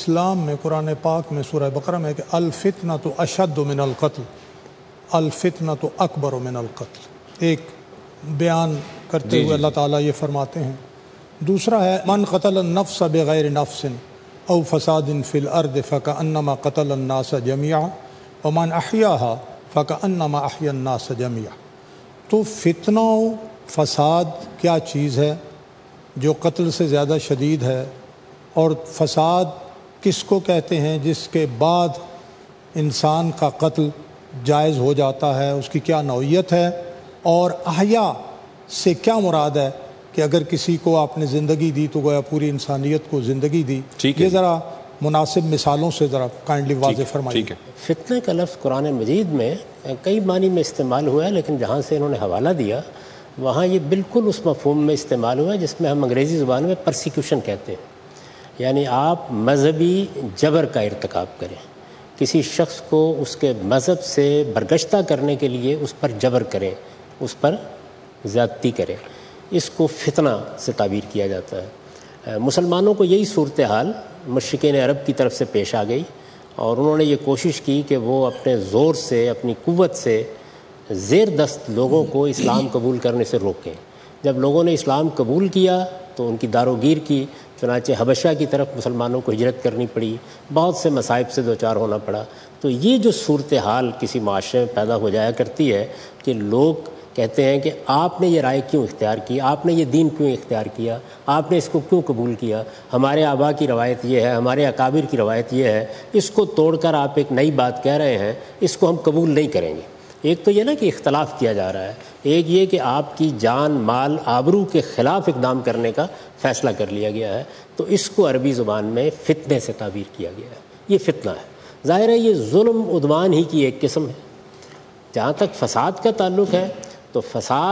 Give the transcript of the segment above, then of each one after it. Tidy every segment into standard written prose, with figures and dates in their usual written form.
اسلام میں قرآن پاک میں سورہ بقرہ میں ہے کہ الفتنۃ اشد من القتل، الفتنۃ اکبر من القتل، ایک بیان کرتے ہوئے اللہ تعالیٰ یہ فرماتے ہیں۔ دوسرا ہے من قتل النفس بغیر نفس او فساد فی الارض فکأنما قتل الناس جميعا ومن احیاها فکأنما احیا الناس جميعا۔ تو فتنہ و فساد کیا چیز ہے جو قتل سے زیادہ شدید ہے، اور فساد کس کو کہتے ہیں جس کے بعد انسان کا قتل جائز ہو جاتا ہے، اس کی کیا نوعیت ہے، اور احیا سے کیا مراد ہے کہ اگر کسی کو آپ نے زندگی دی تو گویا پوری انسانیت کو زندگی دی۔ یہ ذرا مناسب مثالوں سے ذرا کائنڈلی واضح فرمائیے۔ فتنہ کا لفظ قرآن مجید میں کئی معنی میں استعمال ہوا ہے، لیکن جہاں سے انہوں نے حوالہ دیا وہاں یہ بالکل اس مفہوم میں استعمال ہوا ہے جس میں ہم انگریزی زبان میں پرسیکیوشن کہتے ہیں، یعنی آپ مذہبی جبر کا ارتکاب کریں، کسی شخص کو اس کے مذہب سے برگشتہ کرنے کے لیے اس پر جبر کریں، اس پر زیادتی کریں، اس کو فتنہ سے تعبیر کیا جاتا ہے۔ مسلمانوں کو یہی صورتحال مشرکین عرب کی طرف سے پیش آ گئی، اور انہوں نے یہ کوشش کی کہ وہ اپنے زور سے، اپنی قوت سے زیر دست لوگوں کو اسلام قبول کرنے سے روکیں۔ جب لوگوں نے اسلام قبول کیا تو ان کی داروگیر کی، چنانچہ حبشہ کی طرف مسلمانوں کو ہجرت کرنی پڑی، بہت سے مصائب سے دوچار ہونا پڑا۔ تو یہ جو صورتحال کسی معاشرے میں پیدا ہو جایا کرتی ہے کہ لوگ کہتے ہیں کہ آپ نے یہ رائے کیوں اختیار کی، آپ نے یہ دین کیوں اختیار کیا، آپ نے اس کو کیوں قبول کیا، ہمارے آبا کی روایت یہ ہے، ہمارے اکابر کی روایت یہ ہے، اس کو توڑ کر آپ ایک نئی بات کہہ رہے ہیں، اس کو ہم قبول نہیں کریں گے۔ ایک تو یہ نا کہ اختلاف کیا جا رہا ہے، ایک یہ کہ آپ کی جان مال آبرو کے خلاف اقدام کرنے کا فیصلہ کر لیا گیا ہے، تو اس کو عربی زبان میں فتنے سے تعبیر کیا گیا ہے۔ یہ فتنہ ہے، ظاہر ہے یہ ظلم عدوان ہی کی ایک قسم ہے۔ جہاں تک فساد کا تعلق ہے تو فساد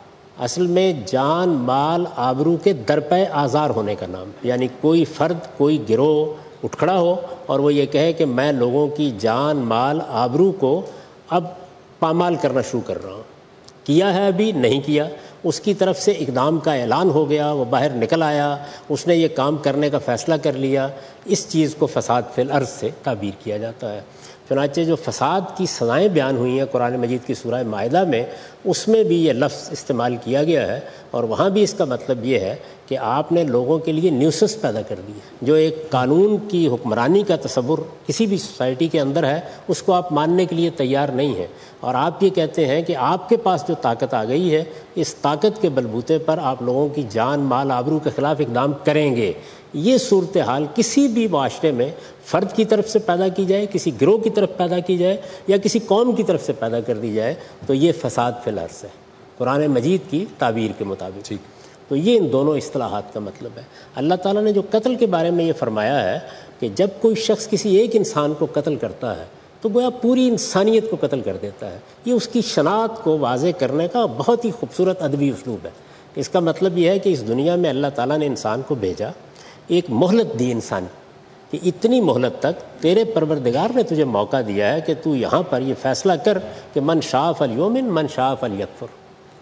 اصل میں جان مال آبرو کے درپے آزار ہونے کا نام ہے، یعنی کوئی فرد کوئی گروہ اٹھ کھڑا ہو اور وہ یہ کہے کہ میں لوگوں کی جان مال آبرو کو اب پامال کرنا شروع کر رہا ہوں، کیا ہے ابھی نہیں کیا، اس کی طرف سے اقدام کا اعلان ہو گیا، وہ باہر نکل آیا، اس نے یہ کام کرنے کا فیصلہ کر لیا، اس چیز کو فساد فی الارض سے تعبیر کیا جاتا ہے۔ چنانچہ جو فساد کی سزائیں بیان ہوئی ہیں قرآن مجید کی سورہ مائدہ میں، اس میں بھی یہ لفظ استعمال کیا گیا ہے، اور وہاں بھی اس کا مطلب یہ ہے کہ آپ نے لوگوں کے لیے نیوسنس پیدا کر دی ہے۔ جو ایک قانون کی حکمرانی کا تصور کسی بھی سوسائٹی کے اندر ہے، اس کو آپ ماننے کے لیے تیار نہیں ہیں، اور آپ یہ کہتے ہیں کہ آپ کے پاس جو طاقت آ گئی ہے، اس طاقت کے بلبوتے پر آپ لوگوں کی جان مال آبرو کے خلاف اقدام کریں گے۔ یہ صورتحال کسی بھی معاشرے میں فرد کی طرف سے پیدا کی جائے، کسی گروہ کی طرف پیدا کی جائے، یا کسی قوم کی طرف سے پیدا کر دی جائے، تو یہ فساد فی الارض ہے قرآن مجید کی تعبیر کے مطابق۔ تو یہ ان دونوں اصطلاحات کا مطلب ہے۔ اللہ تعالیٰ نے جو قتل کے بارے میں یہ فرمایا ہے کہ جب کوئی شخص کسی ایک انسان کو قتل کرتا ہے تو گویا پوری انسانیت کو قتل کر دیتا ہے، یہ اس کی شناخت کو واضح کرنے کا بہت ہی خوبصورت ادبی اسلوب ہے۔ اس کا مطلب یہ ہے کہ اس دنیا میں اللہ تعالیٰ نے انسان کو بھیجا، ایک مہلت دی انسان کہ اتنی مہلت تک تیرے پروردگار نے تجھے موقع دیا ہے کہ تو یہاں پر یہ فیصلہ کر کہ من شاء فلیؤمن من شاء فلیکفر۔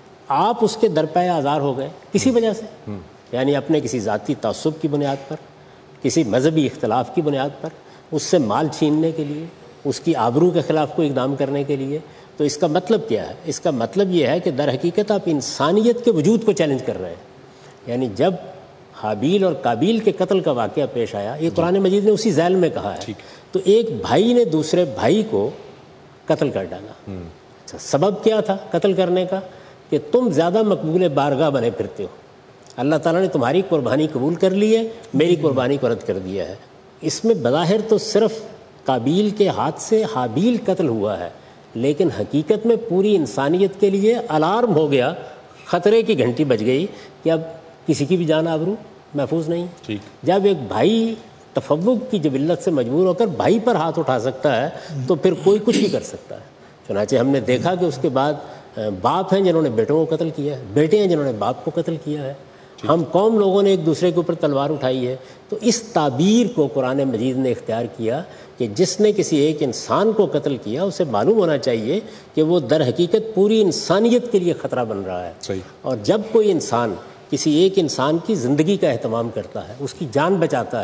آپ اس کے درپے آزار ہو گئے کسی وجہ سے، یعنی اپنے کسی ذاتی تعصب کی بنیاد پر، کسی مذہبی اختلاف کی بنیاد پر، اس سے مال چھیننے کے لیے، اس کی آبرو کے خلاف کوئی اقدام کرنے کے لیے۔ تو اس کا مطلب کیا ہے؟ اس کا مطلب یہ ہے کہ در حقیقت آپ انسانیت کے وجود کو چیلنج کر رہے ہیں۔ یعنی جب حابیل اور قابیل کے قتل کا واقعہ پیش آیا، یہ قرآن مجید نے اسی ذیل میں کہا ہے، تو ایک بھائی نے دوسرے بھائی کو قتل کر ڈالا۔ سبب کیا تھا قتل کرنے کا؟ کہ تم زیادہ مقبول بارگاہ بنے پھرتے ہو، اللہ تعالیٰ نے تمہاری قربانی قبول کر لی ہے، میری قربانی کو رد کر دیا ہے۔ اس میں بظاہر تو صرف قابیل کے ہاتھ سے حابیل قتل ہوا ہے، لیکن حقیقت میں پوری انسانیت کے لیے الارم ہو گیا، خطرے کی گھنٹی بج گئی کہ اب کسی کی بھی جان آبرو محفوظ نہیں۔ جب ایک بھائی تفوق کی جبلت سے مجبور ہو کر بھائی پر ہاتھ اٹھا سکتا ہے تو پھر کوئی کچھ بھی کر سکتا ہے۔ چنانچہ ہم نے دیکھا کہ اس کے بعد باپ ہیں جنہوں نے بیٹوں کو قتل کیا ہے، بیٹے ہیں جنہوں نے باپ کو قتل کیا ہے، ہم قوم لوگوں نے ایک دوسرے کے اوپر تلوار اٹھائی ہے۔ تو اس تعبیر کو قرآن مجید نے اختیار کیا کہ جس نے کسی ایک انسان کو قتل کیا اسے معلوم ہونا چاہیے کہ وہ در حقیقت پوری انسانیت کے لیے خطرہ بن رہا ہے۔ اور جب کوئی انسان کسی ایک انسان کی زندگی کا اہتمام کرتا ہے، اس کی جان بچاتا ہے،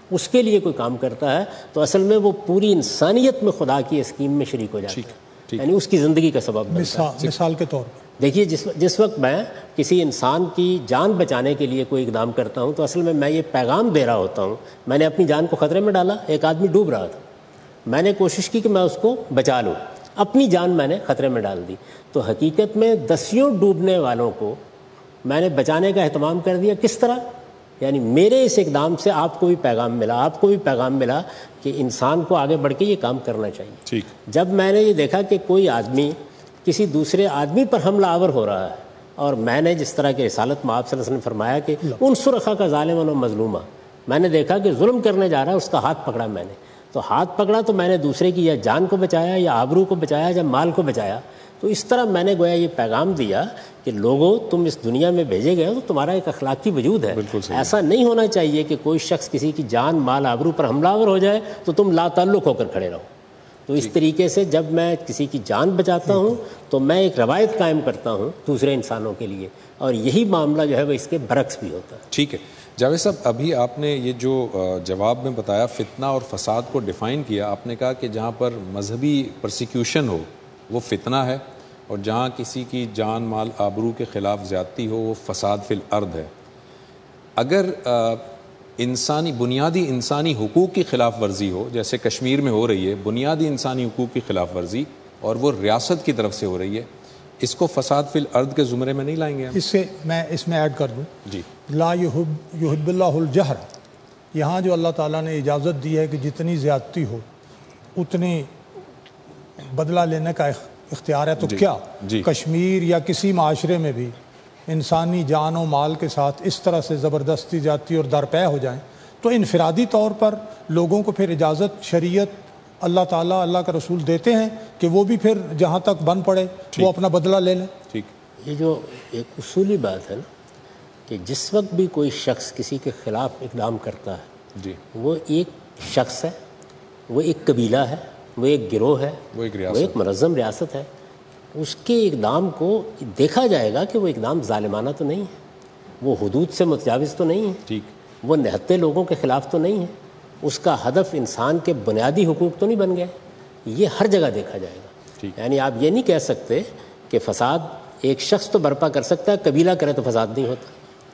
اس کے لیے کوئی کام کرتا ہے تو اصل میں وہ پوری انسانیت میں خدا کی اسکیم میں شریک ہو جاتا ہے، یعنی اس کی زندگی کا سبب بنتا ہے۔ مثال کے طور پر دیکھیے، جس وقت میں کسی انسان کی جان بچانے کے لیے کوئی اقدام کرتا ہوں تو اصل میں یہ پیغام دے رہا ہوتا ہوں، میں نے اپنی جان کو خطرے میں ڈالا، ایک آدمی ڈوب رہا تھا، میں نے کوشش کی کہ میں اس کو بچا لوں، اپنی جان میں نے خطرے میں ڈال دی، تو حقیقت میں دسیوں ڈوبنے والوں کو میں نے بچانے کا اہتمام کر دیا۔ کس طرح؟ یعنی میرے اس اقدام سے آپ کو بھی پیغام ملا، آپ کو بھی پیغام ملا کہ انسان کو آگے بڑھ کے یہ کام کرنا چاہیے۔ جب میں نے یہ دیکھا کہ کوئی آدمی کسی دوسرے آدمی پر حملہ آور ہو رہا ہے، اور میں نے جس طرح کہ رسالت میں آپ صلی اللہ علیہ وسلم نے فرمایا کہ انصر اخاک ظالما و مظلوما، میں نے دیکھا کہ ظلم کرنے جا رہا ہے، اس کا ہاتھ پکڑا میں نے، تو ہاتھ پکڑا تو میں نے دوسرے کی یا جان کو بچایا یا آبرو کو بچایا یا مال کو بچایا۔ تو اس طرح میں نے گویا یہ پیغام دیا کہ لوگوں، تم اس دنیا میں بھیجے گئے ہو تو تمہارا ایک اخلاقی وجود ہے، ایسا نہیں ہونا چاہیے کہ کوئی شخص کسی کی جان مال آبرو پر حملہ آور ہو جائے تو تم لا تعلق ہو کر کھڑے رہو۔ تو اس طریقے سے جب میں کسی کی جان بچاتا ہوں تو میں ایک روایت قائم کرتا ہوں دوسرے انسانوں کے لیے، اور یہی معاملہ جو ہے وہ اس کے برعکس بھی ہوتا ہے۔ ٹھیک ہے جاوید صاحب، ابھی آپ نے یہ جو جواب میں بتایا فتنہ اور فساد کو ڈیفائن کیا، آپ نے کہا کہ جہاں پر مذہبی پرسیکیوشن ہو وہ فتنہ ہے، اور جہاں کسی کی جان مال آبرو کے خلاف زیادتی ہو وہ فساد فی الارض ہے۔ اگر بنیادی انسانی حقوق کی خلاف ورزی ہو، جیسے کشمیر میں ہو رہی ہے بنیادی انسانی حقوق کی خلاف ورزی، اور وہ ریاست کی طرف سے ہو رہی ہے، اس کو فساد فی الارض کے زمرے میں نہیں لائیں گے ہم؟ اس میں ایڈ کر دوں جی، لا یحب اللہ الجہر، یہاں جو اللہ تعالیٰ نے اجازت دی ہے کہ جتنی زیادتی ہو اتنی بدلہ لینے کا اختیار ہے، تو کیا کشمیر یا کسی معاشرے میں بھی انسانی جان و مال کے ساتھ اس طرح سے زبردستی زیادتی اور درپے ہو جائیں تو انفرادی طور پر لوگوں کو پھر اجازت شریعت اللہ تعالیٰ اللہ کا رسول دیتے ہیں کہ وہ بھی پھر جہاں تک بن پڑے وہ اپنا بدلہ لے لیں؟ یہ جو ایک اصولی بات ہے نا کہ جس وقت بھی کوئی شخص کسی کے خلاف اقدام کرتا ہے وہ ایک شخص ہے، وہ ایک قبیلہ ہے، وہ ایک گروہ ہے، وہ ایک منظم ریاست ہے، اس کے اقدام کو دیکھا جائے گا کہ وہ اقدام ظالمانہ تو نہیں ہے، وہ حدود سے متجاوز تو نہیں ہے، وہ نہتے لوگوں کے خلاف تو نہیں ہے، اس کا ہدف انسان کے بنیادی حقوق تو نہیں بن گئے، یہ ہر جگہ دیکھا جائے گا۔ یعنی آپ یہ نہیں کہہ سکتے کہ فساد ایک شخص تو برپا کر سکتا ہے، قبیلہ کرے تو فساد نہیں ہوتا۔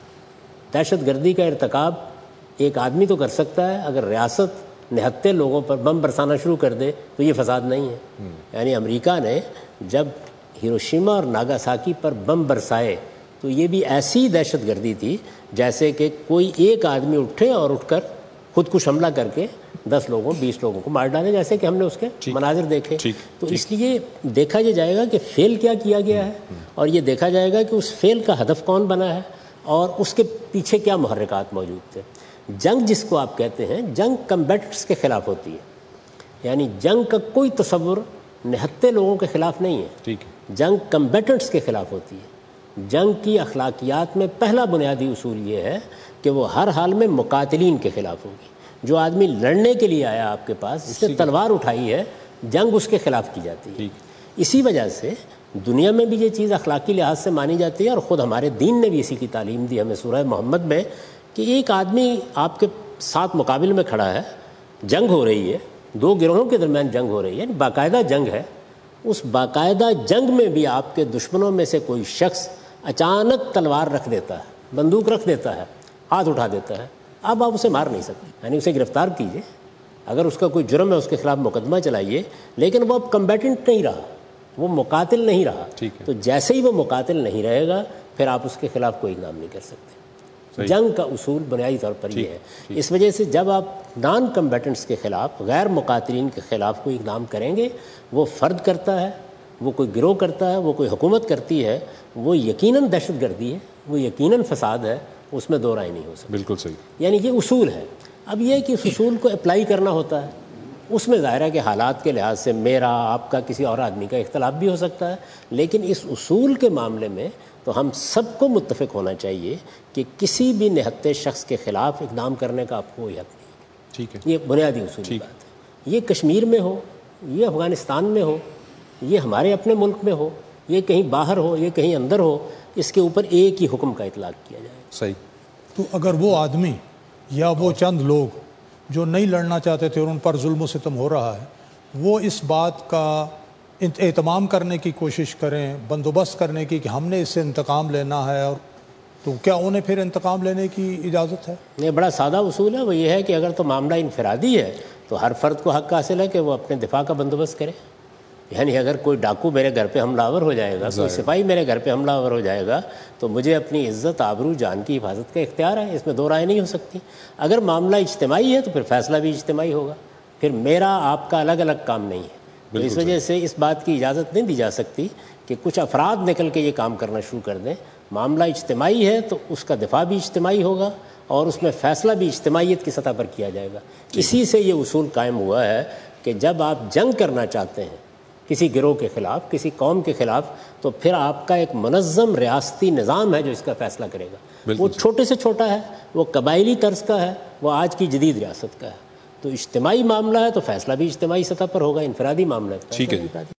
دہشت گردی کا ارتکاب ایک آدمی تو کر سکتا ہے، اگر ریاست نہتے لوگوں پر بم برسانا شروع کر دے تو یہ فساد نہیں ہے۔ یعنی امریکہ نے جب ہیروشیما اور ناگاساکی پر بم برسائے تو یہ بھی ایسی دہشت گردی تھی جیسے کہ کوئی ایک آدمی اٹھے اور اٹھ کر خود کش حملہ کر کے 10 لوگوں 20 لوگوں کو مار ڈالے، جیسے کہ ہم نے اس کے مناظر دیکھے۔ تو اس لیے دیکھا یہ جائے گا کہ فعل کیا گیا ہے، اور یہ دیکھا جائے گا کہ اس فعل کا ہدف کون بنا ہے اور اس کے پیچھے کیا محرکات موجود تھے۔ جنگ جس کو آپ کہتے ہیں، جنگ کمبیٹنٹس کے خلاف ہوتی ہے، یعنی جنگ کا کوئی تصور نہتے لوگوں کے خلاف نہیں ہے، جنگ کمبیٹنٹس کے خلاف ہوتی ہے۔ جنگ کی اخلاقیات میں پہلا بنیادی اصول یہ ہے کہ وہ ہر حال میں مقاتلین کے خلاف ہوگی۔ جو آدمی لڑنے کے لیے آیا آپ کے پاس، جس نے تلوار اٹھائی ہے، جنگ اس کے خلاف کی جاتی ہے۔ اسی وجہ سے دنیا میں بھی یہ چیز اخلاقی لحاظ سے مانی جاتی ہے، اور خود ہمارے دین نے بھی اسی کی تعلیم دی ہمیں سورہ محمد میں کہ ایک آدمی آپ کے ساتھ مقابل میں کھڑا ہے، جنگ ہو رہی ہے، 2 گروہوں کے درمیان جنگ ہو رہی ہے، باقاعدہ جنگ ہے، اس باقاعدہ جنگ میں بھی آپ کے دشمنوں میں سے کوئی شخص اچانک تلوار رکھ دیتا ہے، بندوق رکھ دیتا ہے، ہاتھ اٹھا دیتا ہے، اب آپ اسے مار نہیں سکتے، یعنی اسے گرفتار کیجئے، اگر اس کا کوئی جرم ہے اس کے خلاف مقدمہ چلائیے، لیکن وہ اب کمبیٹنٹ نہیں رہا، وہ مقاتل نہیں رہا۔ تو جیسے ہی وہ مقاتل نہیں رہے گا پھر آپ اس کے خلاف کوئی اقدام نہیں کر سکتے۔ جنگ کا اصول بنیادی طور پر یہ ہے۔ اس وجہ سے جب آپ نان کمبیٹنٹس کے خلاف، غیر مقاتلین کے خلاف کوئی اقدام کریں گے، وہ فرد کرتا ہے، وہ کوئی گروہ کرتا ہے، وہ کوئی حکومت کرتی ہے، وہ یقیناً دہشت گردی ہے، وہ یقیناً فساد ہے، اس میں دو رائے نہیں ہو سکتی۔ بالکل صحیح۔ یعنی یہ اصول ہے۔ اب یہ کہ اس اصول کو اپلائی کرنا ہوتا ہے، اس میں ظاہر ہے کہ حالات کے لحاظ سے میرا، آپ کا، کسی اور آدمی کا اختلاف بھی ہو سکتا ہے، لیکن اس اصول کے معاملے میں تو ہم سب کو متفق ہونا چاہیے کہ کسی بھی نہتے شخص کے خلاف اقدام کرنے کا آپ کو کوئی حق نہیں۔ ٹھیک ہے، یہ بنیادی اصولی بات ہے۔ یہ کشمیر میں ہو، یہ افغانستان میں ہو، یہ ہمارے اپنے ملک میں ہو، یہ کہیں باہر ہو، یہ کہیں اندر ہو، اس کے اوپر ایک ہی حکم کا اطلاق کیا جائے۔ صحیح۔ تو اگر وہ آدمی یا وہ چند لوگ جو نہیں لڑنا چاہتے تھے اور ان پر ظلم و ستم ہو رہا ہے، وہ اس بات کا اہتمام کرنے کی کوشش کریں، بندوبست کرنے کی کہ ہم نے اس سے انتقام لینا ہے، اور تو کیا انہیں پھر انتقام لینے کی اجازت ہے؟ یہ بڑا سادہ اصول ہے، وہ یہ ہے کہ اگر تو معاملہ انفرادی ہے تو ہر فرد کو حق حاصل ہے کہ وہ اپنے دفاع کا بندوبست کرے. یعنی اگر کوئی ڈاکو میرے گھر پہ حملہ آور ہو جائے گا، کوئی سپاہی میرے گھر پہ حملہ آور ہو جائے گا، تو مجھے اپنی عزت، آبرو، جان کی حفاظت کا اختیار ہے، اس میں دو رائے نہیں ہو سکتی. اگر معاملہ اجتماعی ہے تو پھر فیصلہ بھی اجتماعی ہوگا، پھر میرا آپ کا الگ الگ کام نہیں ہے. تو اس وجہ سے اس بات کی اجازت نہیں دی جا سکتی کہ کچھ افراد نکل کے یہ کام کرنا شروع کر دیں. معاملہ اجتماعی ہے تو اس کا دفاع بھی اجتماعی ہوگا اور اس میں فیصلہ بھی اجتماعیت کی سطح پر کیا جائے گا. اسی سے یہ اصول قائم ہوا ہے کہ جب آپ جنگ کرنا چاہتے ہیں کسی گروہ کے خلاف، کسی قوم کے خلاف، تو پھر آپ کا ایک منظم ریاستی نظام ہے جو اس کا فیصلہ کرے گا. وہ چھوٹے سے چھوٹا ہے، وہ قبائلی طرز کا ہے، وہ آج کی جدید ریاست کا ہے. تو اجتماعی معاملہ ہے تو فیصلہ بھی اجتماعی سطح پر ہوگا، انفرادی معاملہ ہے. ٹھیک ہے.